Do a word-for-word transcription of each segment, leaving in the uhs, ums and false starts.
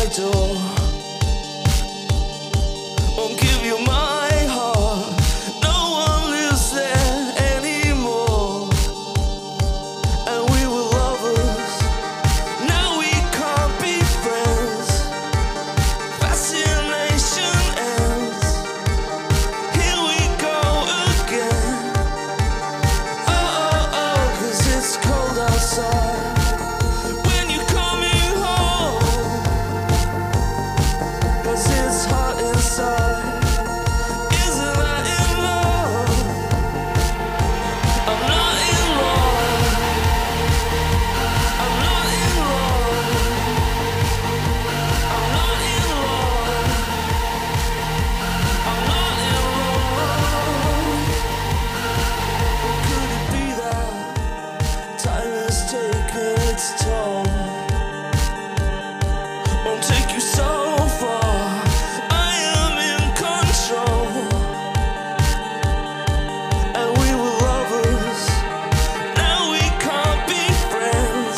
door. Won't give you my heart. No one lives there anymore. And we were lovers. Now we can't be friends. Fascination ends. Here we go again. Oh, oh, oh, 'cause it's cold outside. When you're coming home, 'cause it's hot inside. Isn't that in love? I'm not in love. I'm not in love. I'm not in love. I'm not in love. Could it be that time has taken its toll? Won't take you so far. I am in control. And we were lovers. Now we can't be friends.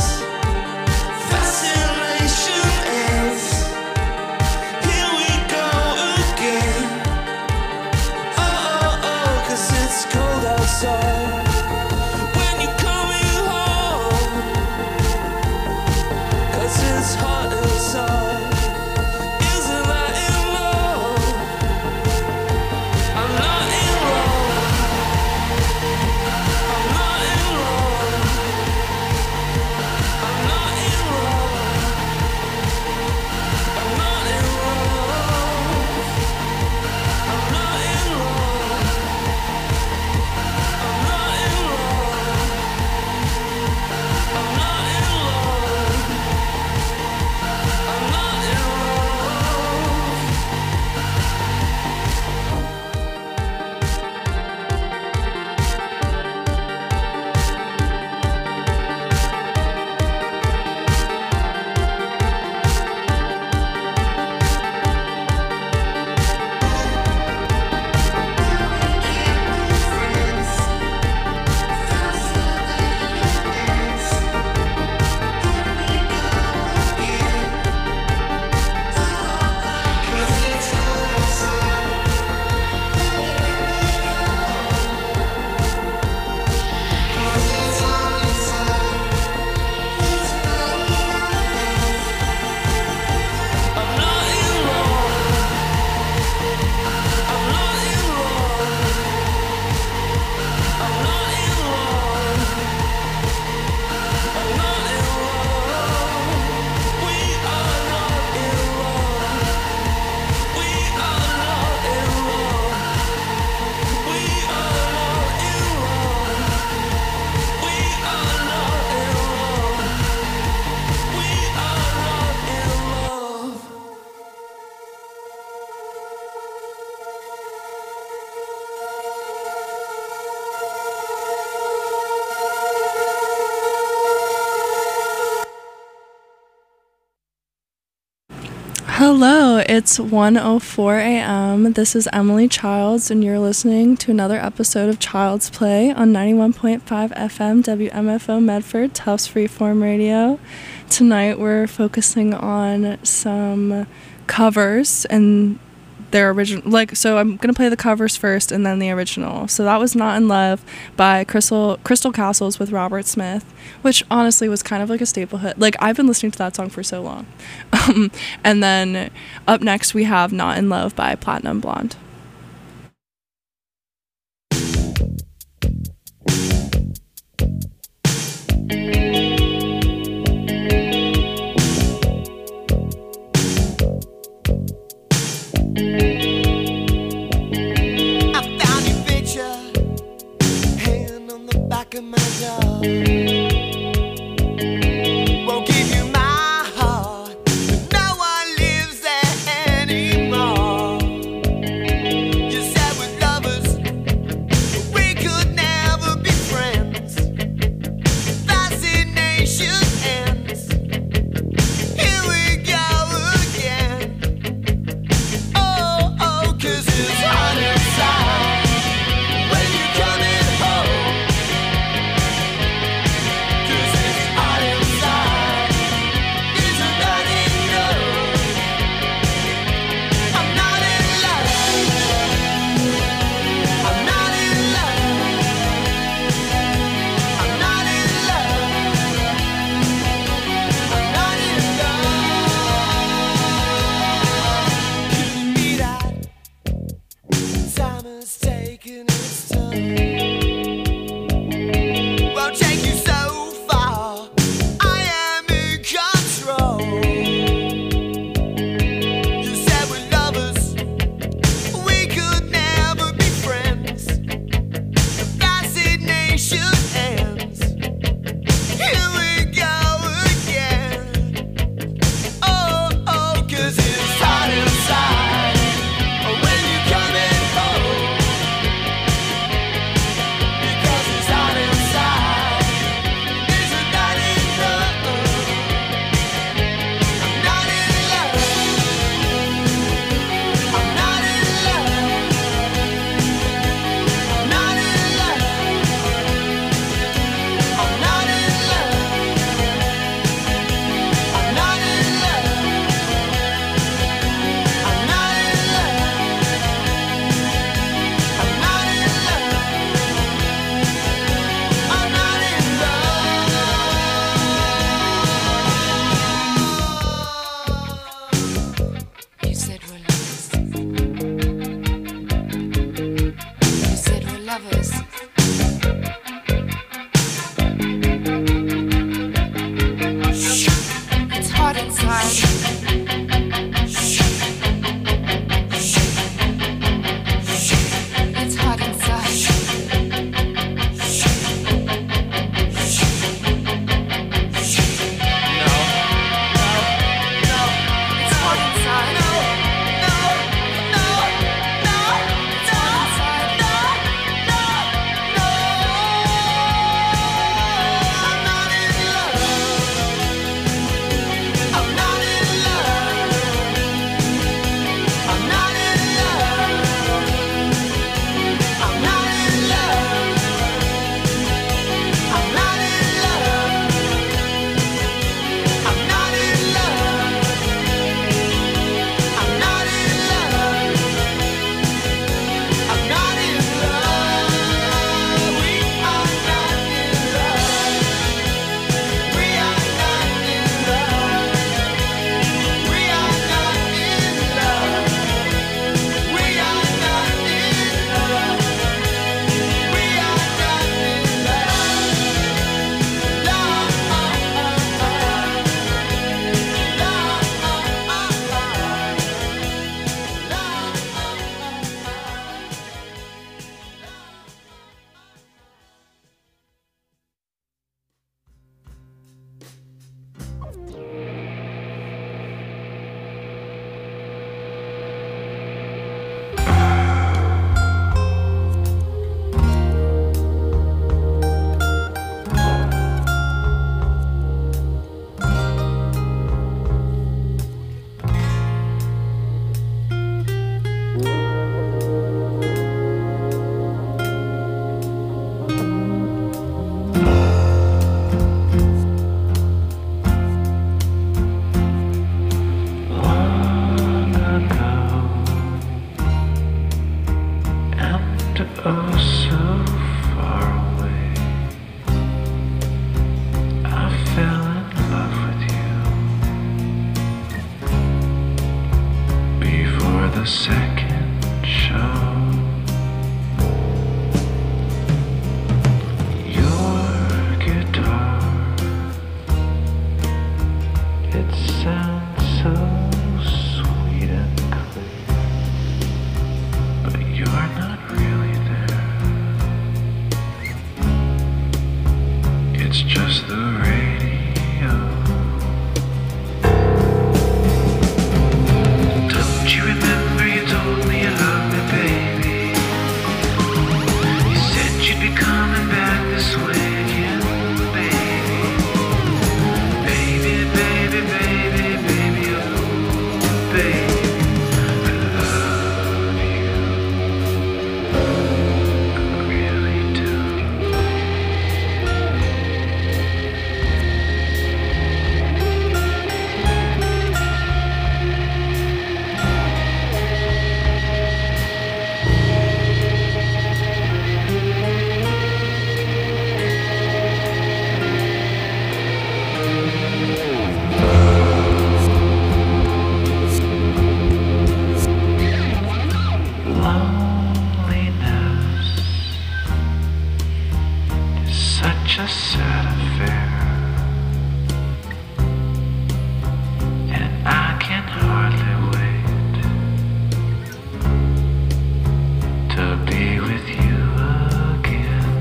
Fascination ends. Here we go again. Oh, oh, oh, 'cause it's cold outside. When you're coming home, 'cause it's hot inside. Isn't that in love? I'm not in love. I'm not in love. I'm not in love. I'm not in love. I'm not in love. I'm not in love. I'm not in love. I'm not in love. I'm not in love. I'm not in love. I'm not in love. I'm not in love. We are not in love. We are not in love. We are not in love. We are not in love. We are not in love. Hello, it's one oh four a.m. This is Emily Childs, and you're listening to another episode of Child's Play on ninety-one point five F M W M F O Medford, Tufts Freeform Radio. Tonight we're focusing on some covers and their original, like, so I'm gonna play the covers first and then the original. So that was Not in Love by Crystal Crystal Castles with Robert Smith, which honestly was kind of like a staple hit. Like, I've been listening to that song for so long. Um, and then up next we have Not in Love by Platinum Blonde. I found your picture, hand on the back of my door. Won't give you my heart, but no one lives there anymore. oh so far away. I fell in love with you before the second show. Your guitar, it sounds so sweet and clear, but you're not really there. It's just the radio. Don't you remember you told me you loved me, baby? You said you'd be coming back this way again, baby. Baby, baby, baby, baby, oh, baby, I love you, I really do. Loneliness is such a sad affair, and I can hardly wait to be with you again.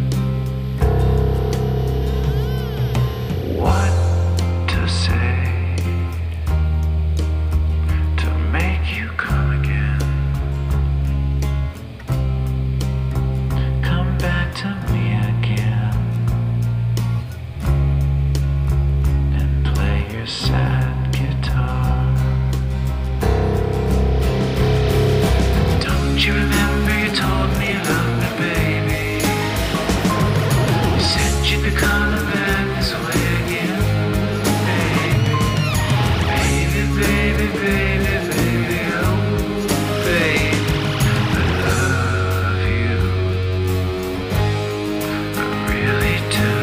What to say to make you come again? Come back to me again and play your sad guitar. Don't you remember you told me you loved me, baby? You said you'd be coming back this way again, baby. Baby, baby, baby, baby, oh, baby, I love you, I really do.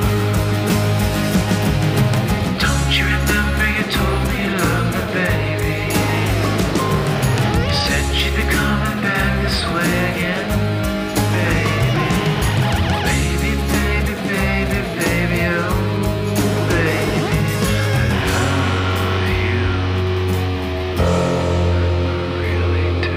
Don't you remember you told me you loved me, baby? You said you'd be coming back this way again, baby. Baby, baby, baby, baby, oh, baby, I love you, I really do.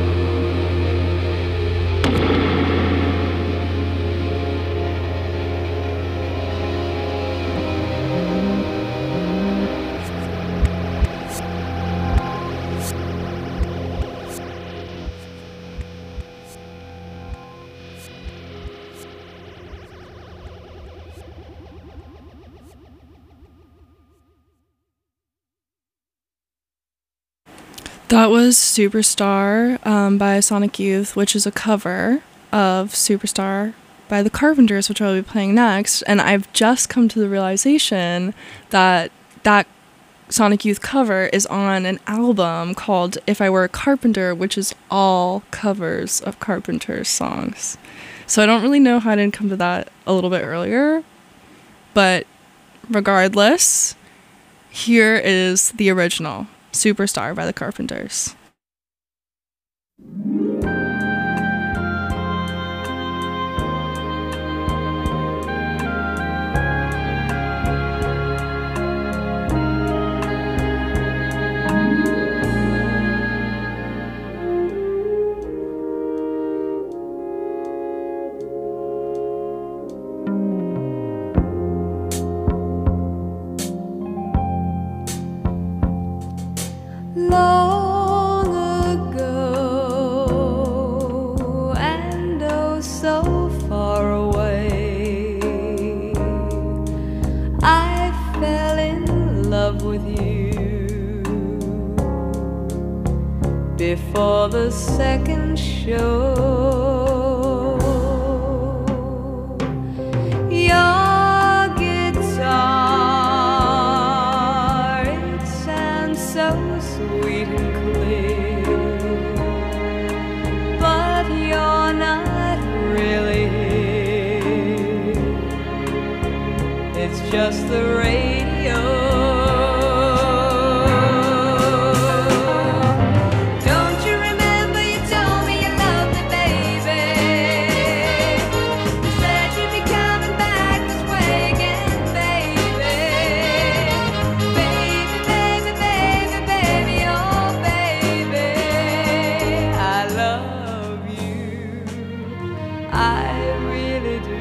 That was Superstar um, by Sonic Youth, which is a cover of Superstar by the Carpenters, which I'll be playing next. And I've just come to the realization that that Sonic Youth cover is on an album called If I Were a Carpenter, which is all covers of Carpenters songs. So I don't really know how I didn't come to that a little bit earlier. But regardless, here is the original, Superstar by the Carpenters. Long ago, and oh so far away, I fell in love with you before the second show. Your guitar, it sounds so sweet and clear, but you're not just the radio. Don't you remember you told me you loved me, baby? You said you'd be coming back this way again, baby. Baby, baby, baby, baby, oh baby, I love you, I really do.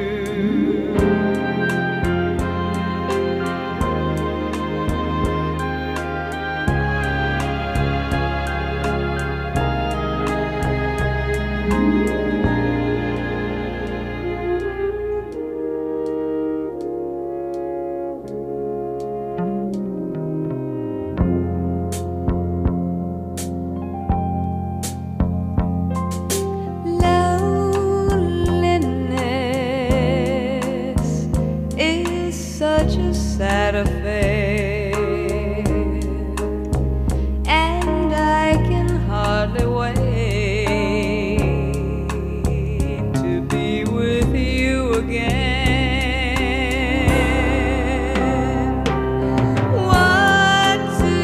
Loneliness is such a sad affair, and I can hardly wait to be with you again. What to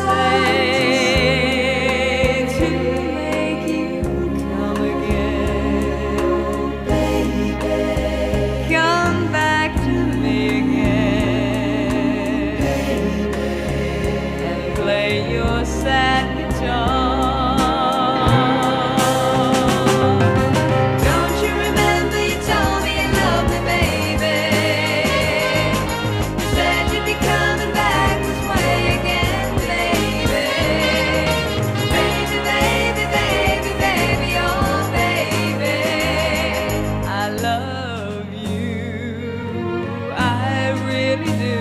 say to make you come again, baby? Come back to me again, and play your sad guitar. Don't you remember you told me you loved me, baby? You said you'd be coming back this way again, baby. Baby, baby, baby, baby, oh baby, I love you, I really do.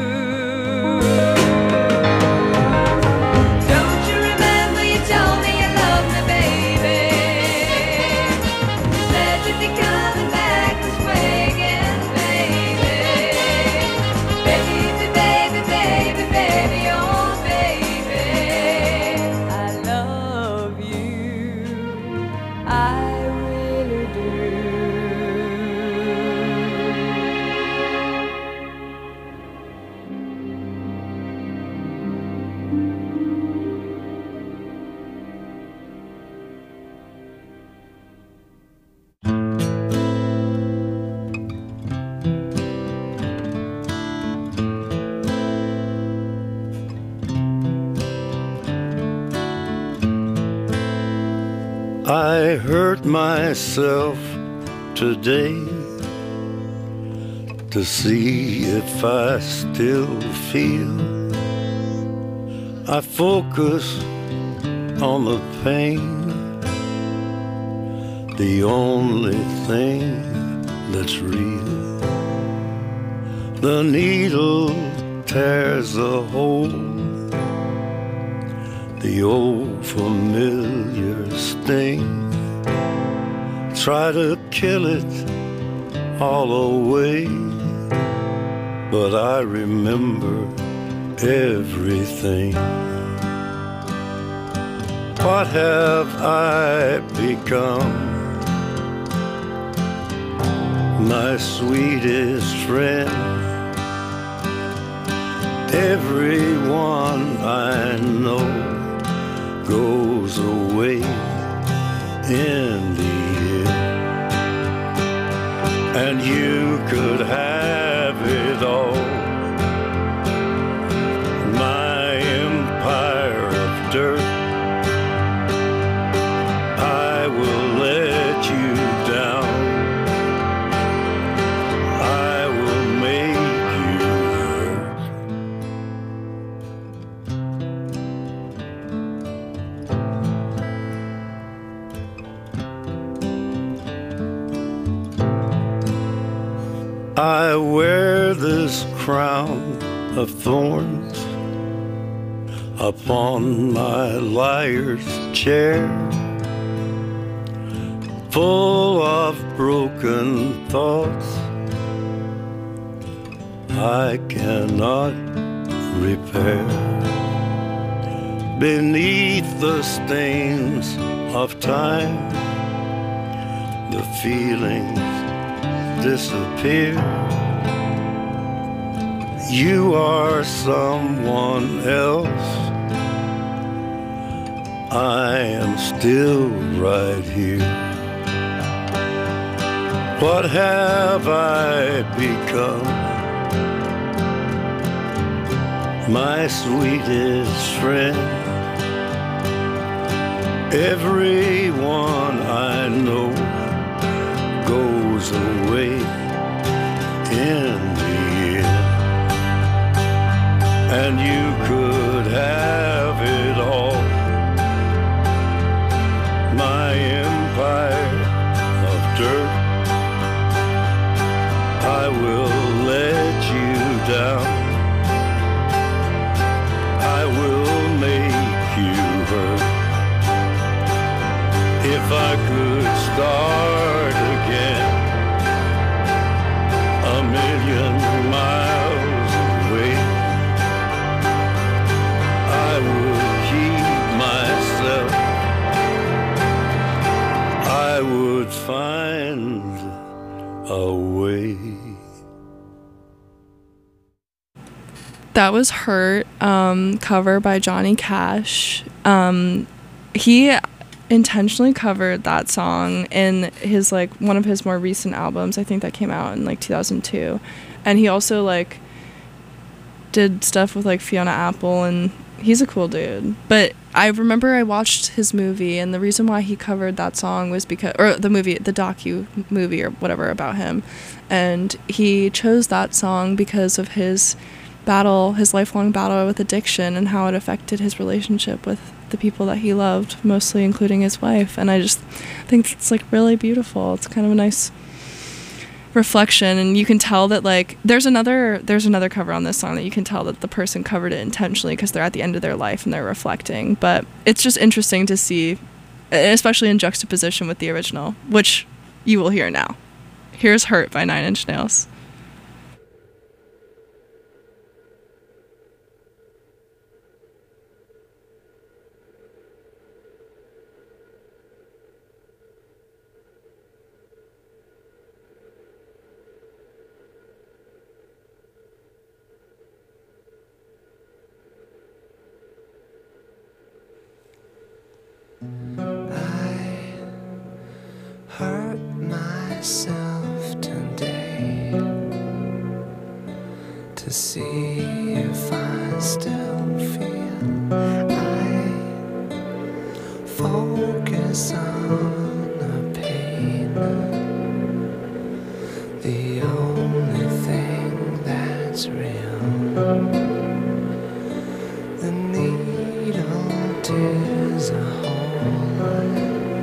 Don't you remember you told me you loved me, baby? You said you'd be coming back this way again, baby. Baby, baby, baby, baby, oh baby, I love you, I really do. I hurt myself today to see if I still feel. I focus on the pain, the only thing that's real. The needle tears a hole, the old familiar sting. Try to kill it all away, but I remember everything. What have I become? My sweetest friend. Everyone I know goes away in the end, and you could have it all. My empire of dirt, I will let you down. I will make you hurt. I wear this crown of thorns upon my liar's chair, full of broken thoughts I cannot repair. Beneath the stains of time, the feelings disappear. You are someone else. I am still right here. What have I become? My sweetest friend. Everyone I know goes away in the end. And you could have it all. My empire of dirt, I will let you down. I will make you hurt. If I could start again, a million miles away, I would keep myself. I would find a way. That was Hurt, um, cover by Johnny Cash. Um, he intentionally covered that song in his, like, one of his more recent albums. I think that came out in, like, two thousand two. And he also, like, did stuff with, like, Fiona Apple, and he's a cool dude. But I remember I watched his movie, and the reason why he covered that song was because, or the movie, the docu movie or whatever about him, and he chose that song because of his battle, his lifelong battle with addiction, and how it affected his relationship with the people that he loved, mostly including his wife. And I just think it's, like, really beautiful. It's kind of a nice reflection, and you can tell that, like, there's another there's another cover on this song that you can tell that the person covered it intentionally because they're at the end of their life and they're reflecting. But it's just interesting to see, especially in juxtaposition with the original, which you will hear now. Here's Hurt by Nine Inch Nails. Hurt myself today to see if I still feel. I focus on the pain, the only thing that's real. The needle tears a hole,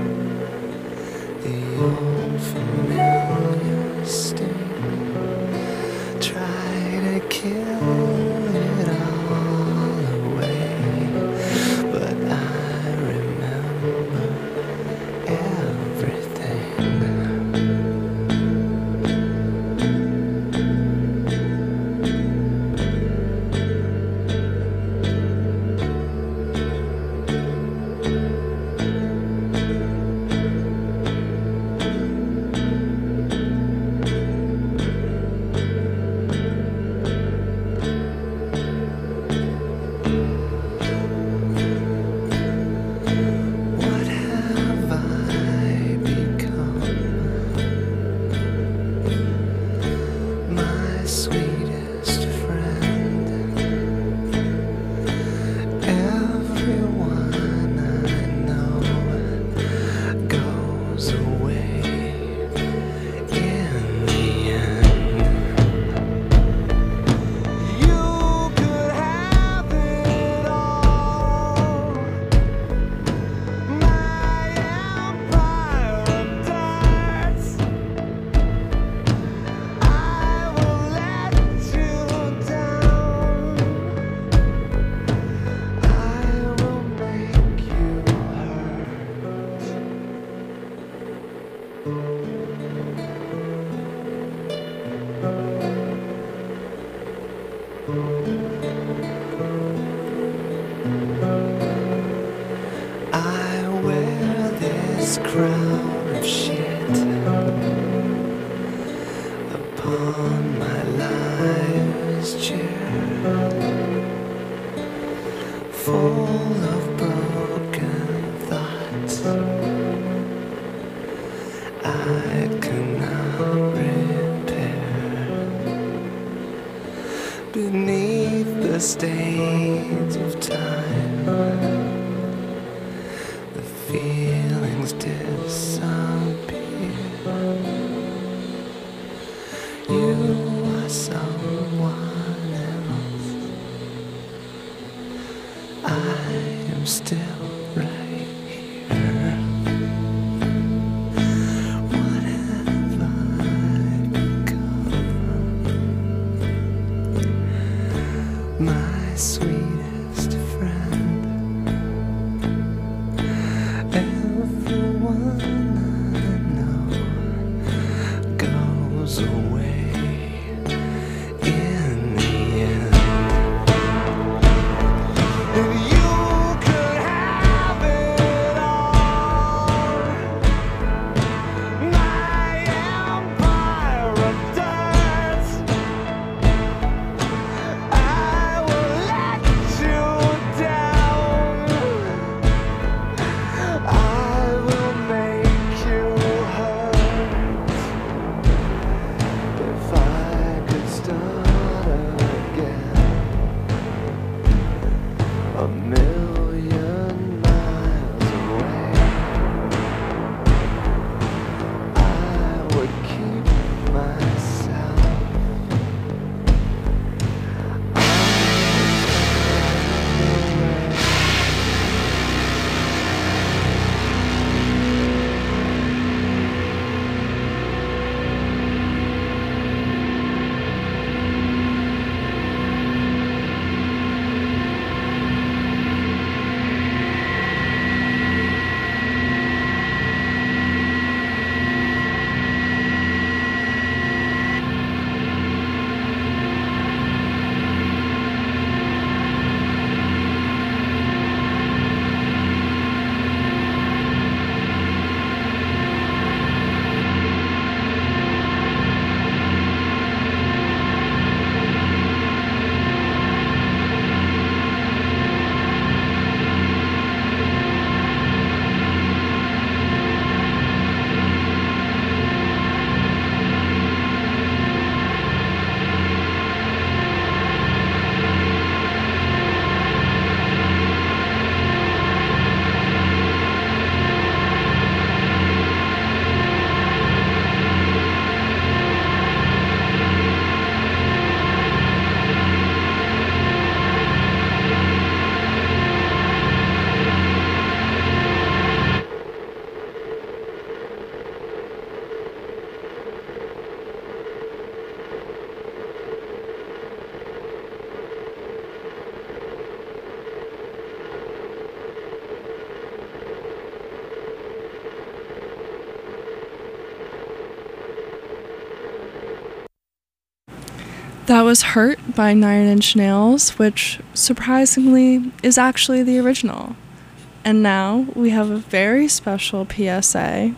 the old familiar sting. Try to kill it all away, but I remember everything. What have I become? My sweetest friend. Everyone I know goes away in the end. You could have it all. My empire of darts, I will let you down. I will make you hurt. I wear this crown of shit upon my life. this chair, full of broken thoughts I cannot repair. Beneath the stains of time, the feelings disappear. You are someone else. I am still right here. What have I become? My sweetest friend. Everyone I know goes away in the end. If you could have it all, my empire of dirt, I will let you down. I will make you hurt. If I could start again, a million miles away, I would keep myself. I would away. That was Hurt by Nine Inch Nails, which surprisingly is actually the original. And now we have a very special P S A.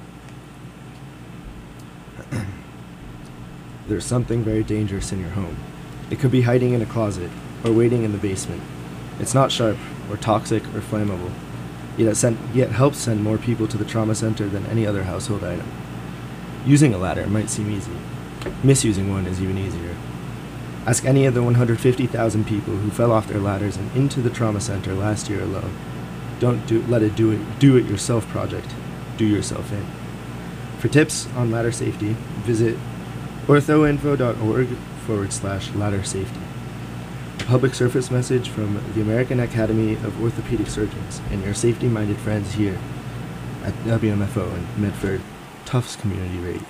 There's something very dangerous in your home. It could be hiding in a closet or waiting in the basement. It's not sharp or toxic or flammable, yet it, sent, yet helps send more people to the trauma center than any other household item. Using a ladder might seem easy. Misusing one is even easier. Ask any of the one hundred fifty thousand people who fell off their ladders and into the trauma center last year alone. Don't do, let it do it do it yourself project. Do yourself in. For tips on ladder safety, visit orthoinfo.org forward slash ladder safety. A public service message from the American Academy of Orthopedic Surgeons and your safety-minded friends here at W M F O and Medford Tufts Community Radio.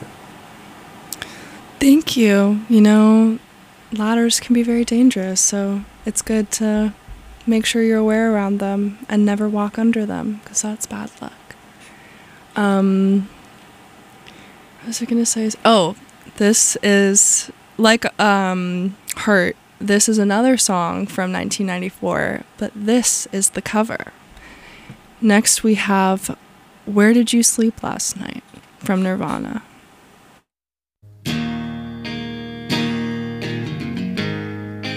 Thank you. You know, ladders can be very dangerous, so it's good to make sure you're aware around them and never walk under them, because that's bad luck. Um, what was I going to say? Oh, this is like um, Hurt. This is another song from nineteen ninety-four, but this is the cover. Next we have Where Did You Sleep Last Night from Nirvana.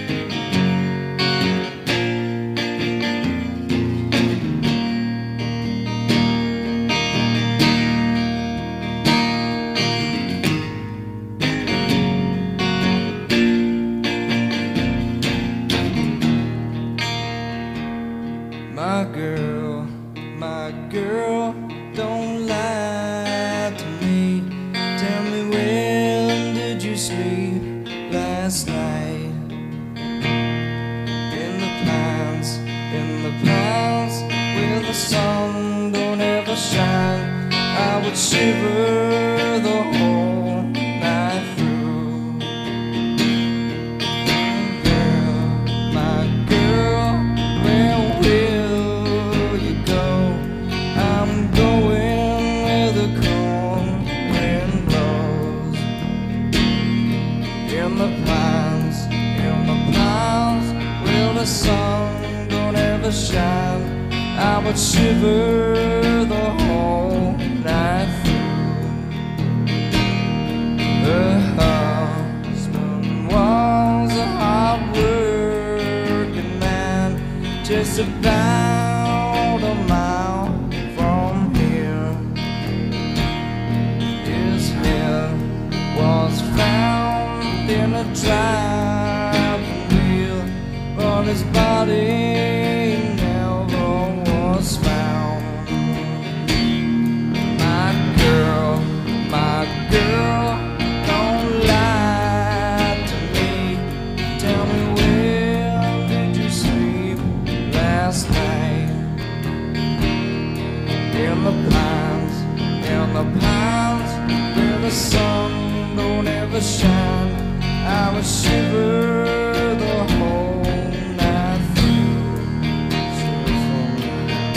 shiver the whole night through. Girl, my girl, where will you go? I'm going where the cold wind blows. In the pines, in the pines, where the sun don't ever shine, I would shiver the whole night through. Her husband was a hard-working man, just about a mile from here. His head was found in a driving wheel, but his body never was found. My girl, my girl, don't lie to me. Tell me, where did you sleep last night? In the pines, in the pines, where the sun don't ever shine, I would shiver the whole night through. Shiver for me.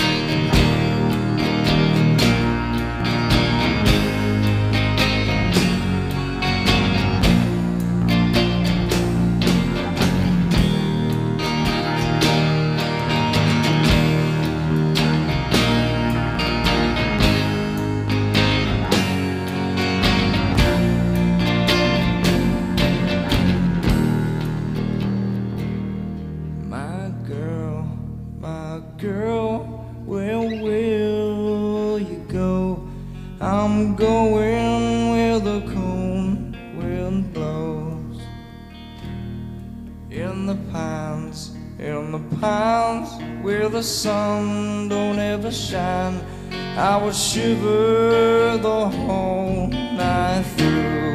My girl, my girl, where will you go? I'm going where the cold wind blows. In the pines, in the pines, where the sun don't ever shine, I will shiver the whole night through.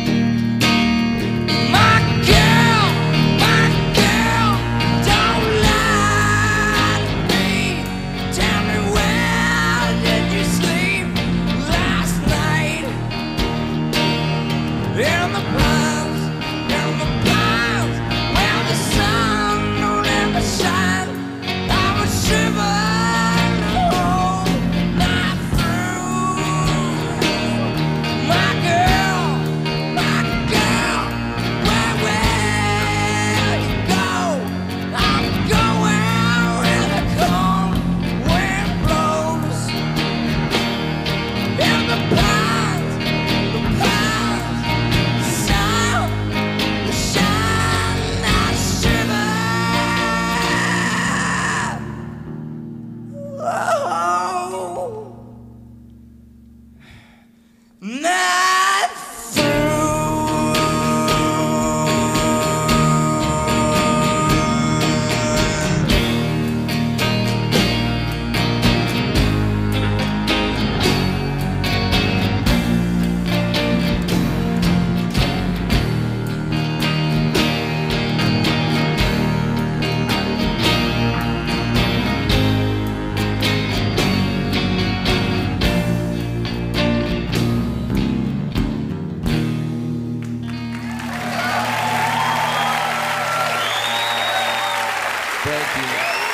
My girl, my girl, don't lie to me. Tell me, where did you sleep last night? In the pines, in the pines, where the sun don't ever shine, I would shiver the whole night through. My girl, my girl, where will you go? I'm going where the cold wind blows. In the pines, the pines, the sun, the shine, I shiver. Oh, night through. Thank you.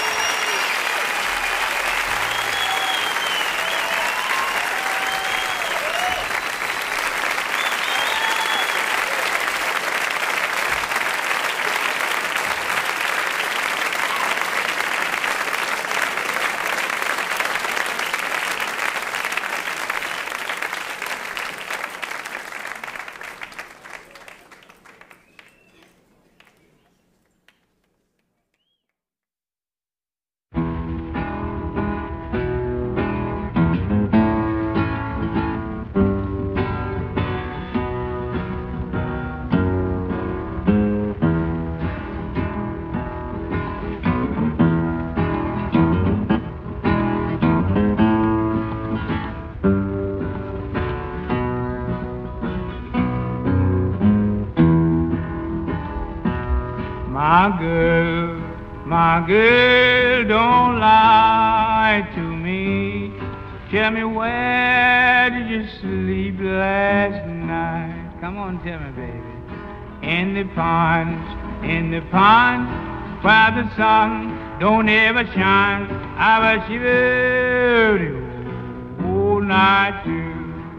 My girl, my girl, don't lie to me. Tell me, where did you sleep last night? Come on, tell me, baby. In the ponds, in the ponds, where the sun don't ever shine. I was shivering all night too.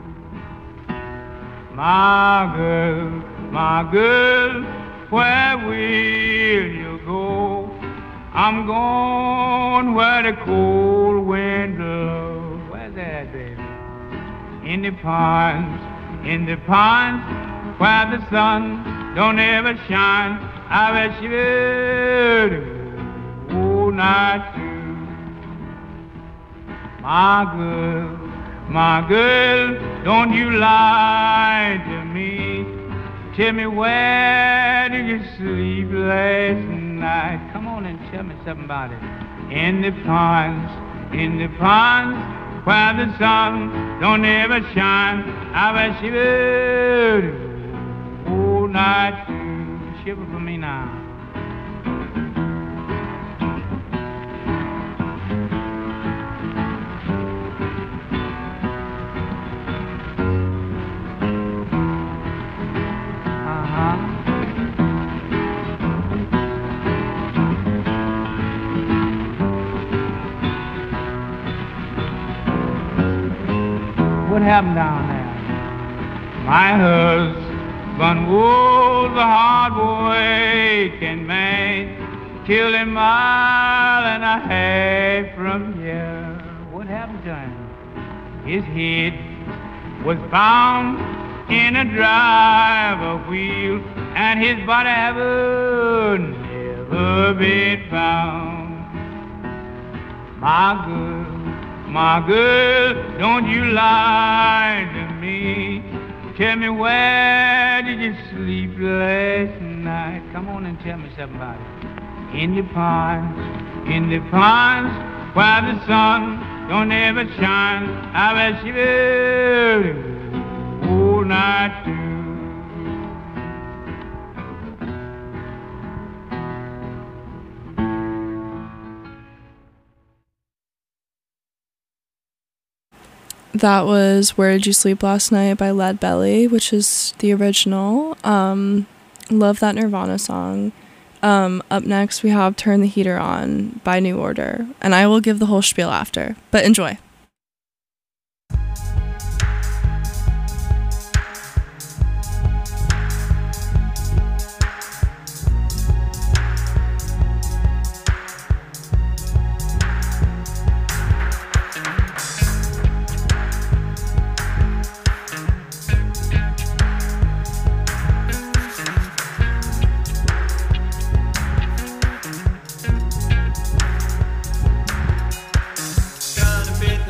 My girl, my girl, where will you go? I'm going where the cold wind blows. Where's that, baby? In the ponds, in the ponds, where the sun don't ever shine. I was shivering all night too. My girl, my girl, don't you lie to me. Tell me, where did you sleep last night? Come on and tell me something about it. In the ponds, in the ponds, where the sun don't ever shine. I was shivering all night too. Shiver for me now. What happened down there? My husband was a hard-working man, killed a mile and a half from here. What happened to him? His head was found in a driver wheel, and his body haven't never been found. My girl, my girl, don't you lie to me. Tell me, where did you sleep last night? Come on and tell me something about it. In the ponds, in the ponds, where the sun don't ever shine. I was shivering all night too. That was Where Did You Sleep Last Night by Lead Belly, which is the original. Um, love that Nirvana song. Um, up next, we have Turn the Heater On by New Order. And I will give the whole spiel after. But enjoy. Counterfeit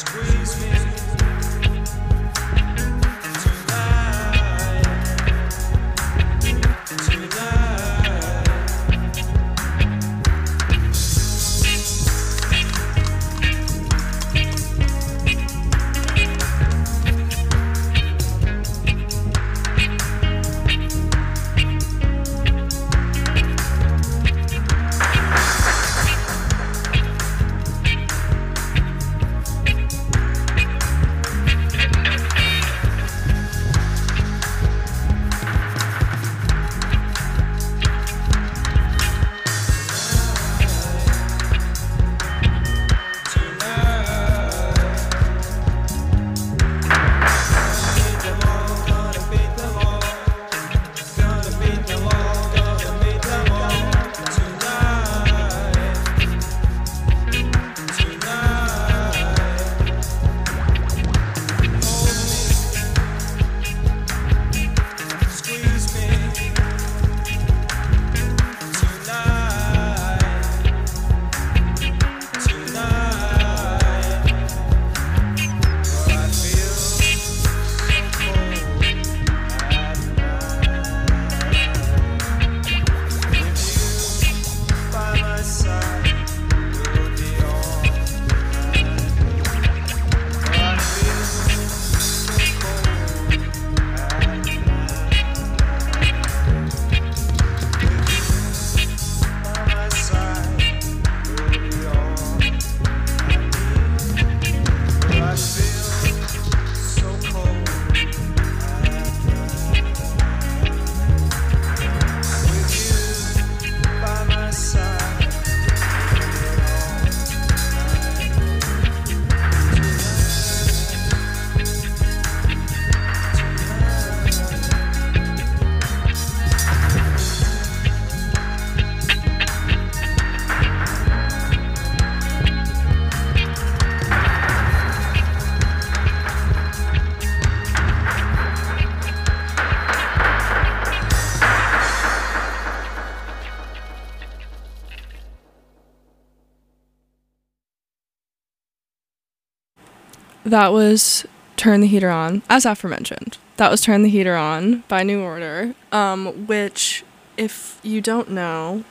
That was Turn the Heater On, as aforementioned. That was Turn the Heater On by New Order, um, which, if you don't know,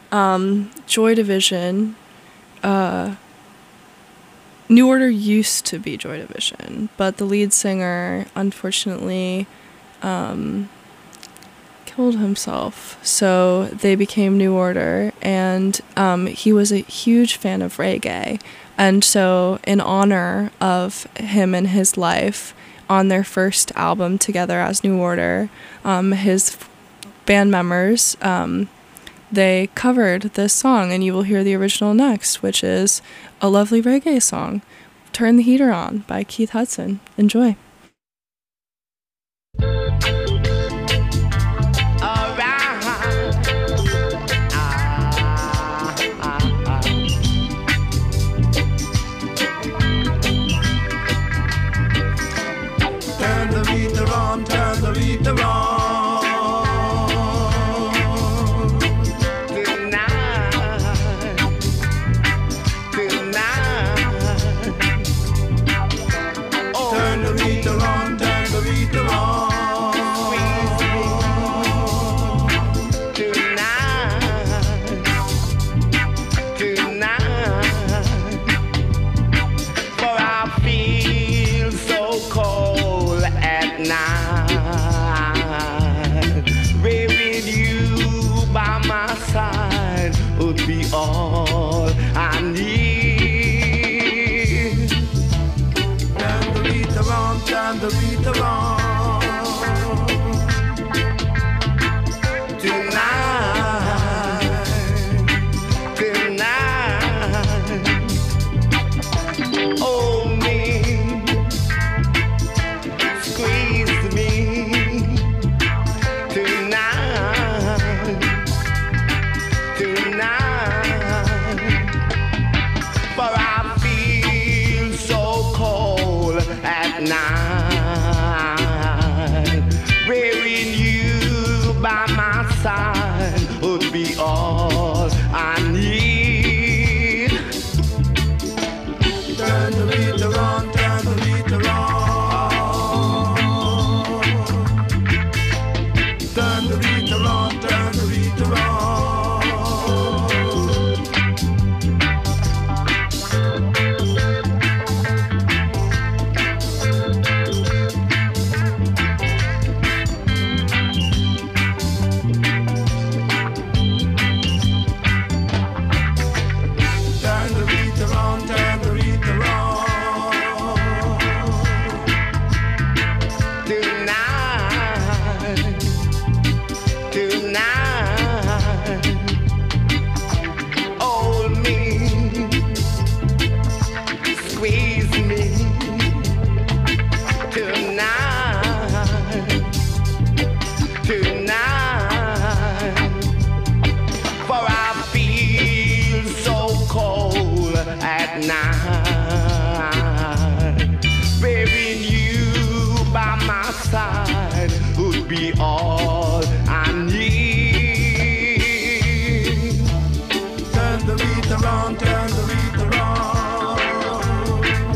um, Joy Division, uh, New Order used to be Joy Division, but the lead singer, unfortunately, um, killed himself, so they became New Order, and um, he was a huge fan of reggae, and so in honor of him and his life, on their first album together as New Order, um, his band members, um, they covered this song, and you will hear the original next, which is a lovely reggae song, Turn the Heater On by Keith Hudson. Enjoy. Turn the squeeze me tonight, tonight. For I feel so cold at night. Baby, you by my side would be all I need. Turn the beat around, turn the beat around.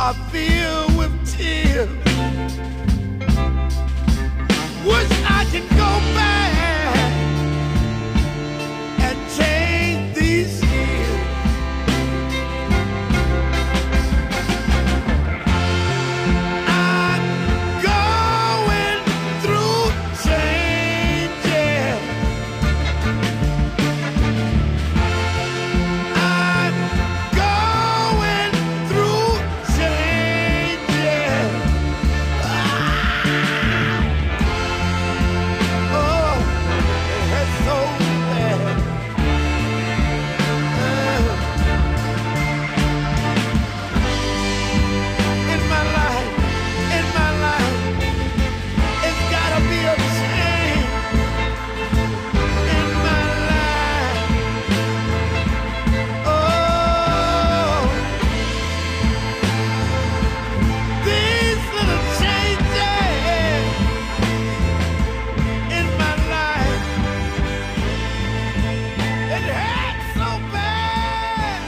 are filled with tears. Wish I could go back and change these years. I'm going through changes. I'm going through changes. Oh, it's so bad. In my life, in my life, it's gotta be a change. In my life, oh, these little changes in my life, it hurts so bad.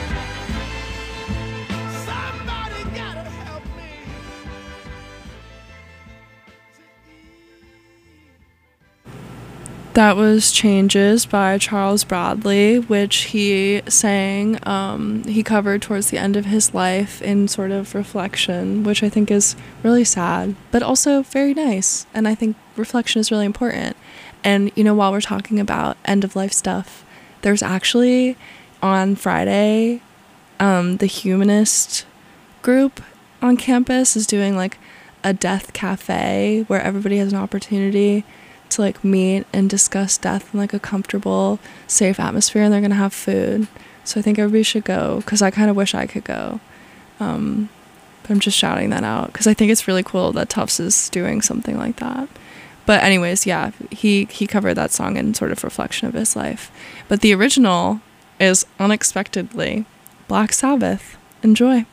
Somebody gotta help me to eat. That was Changes by Charles Bradley, which he sang, um, he covered towards the end of his life in sort of reflection, which I think is really sad, but also very nice. And I think reflection is really important. And, you know, while we're talking about end of life stuff, there's actually on Friday, um, the Humanist group on campus is doing like a death cafe where everybody has an opportunity to like meet and discuss death in like a comfortable, safe atmosphere, and they're gonna have food. So I think everybody should go, because I kind of wish I could go. Um, but I'm just shouting that out because I think it's really cool that Tufts is doing something like that. But anyways, yeah, he he covered that song in sort of reflection of his life. But the original is Unexpectedly Black Sabbath. Enjoy.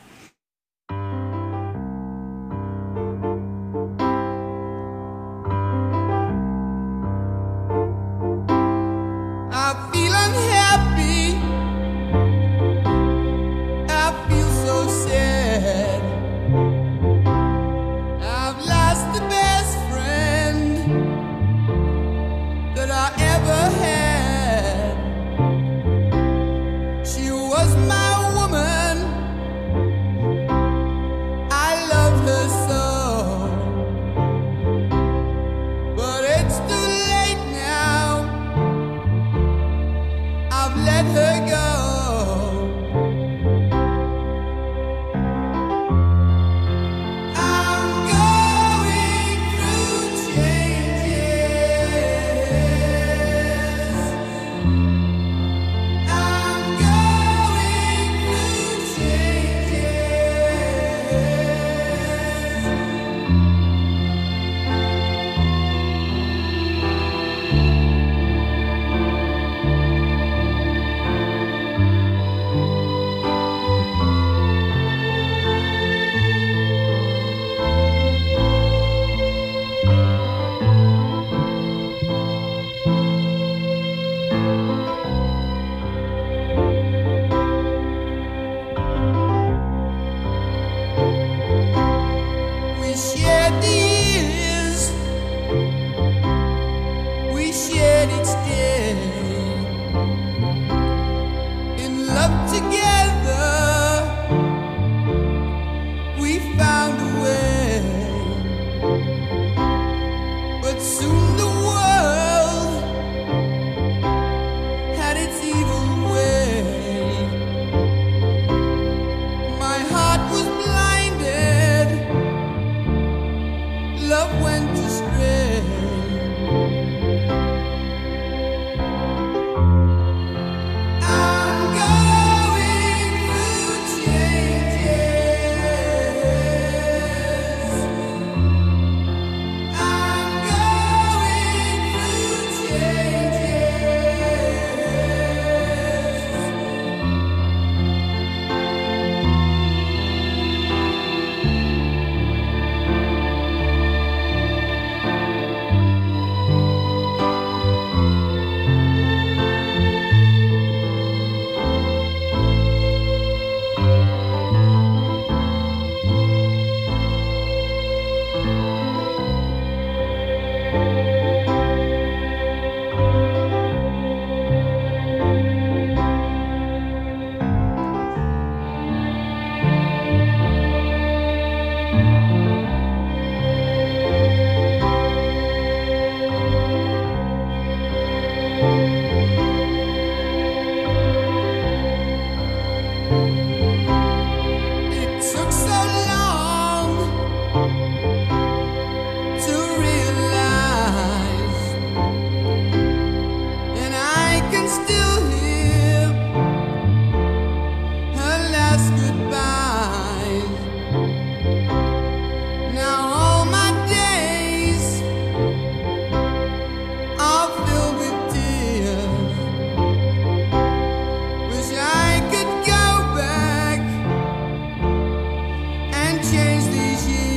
I feel unhappy. I feel so sad. I've lost the best friend that I ever had. She was my woman. I loved her so. But it's too late now. I've let her go. I'm going through changes. I'm going through We shared the years, we shared each day, in love together, we found a way. But soon the world had its evil way. My heart was blinded, love went astray. I'm going through changes. I'm going you.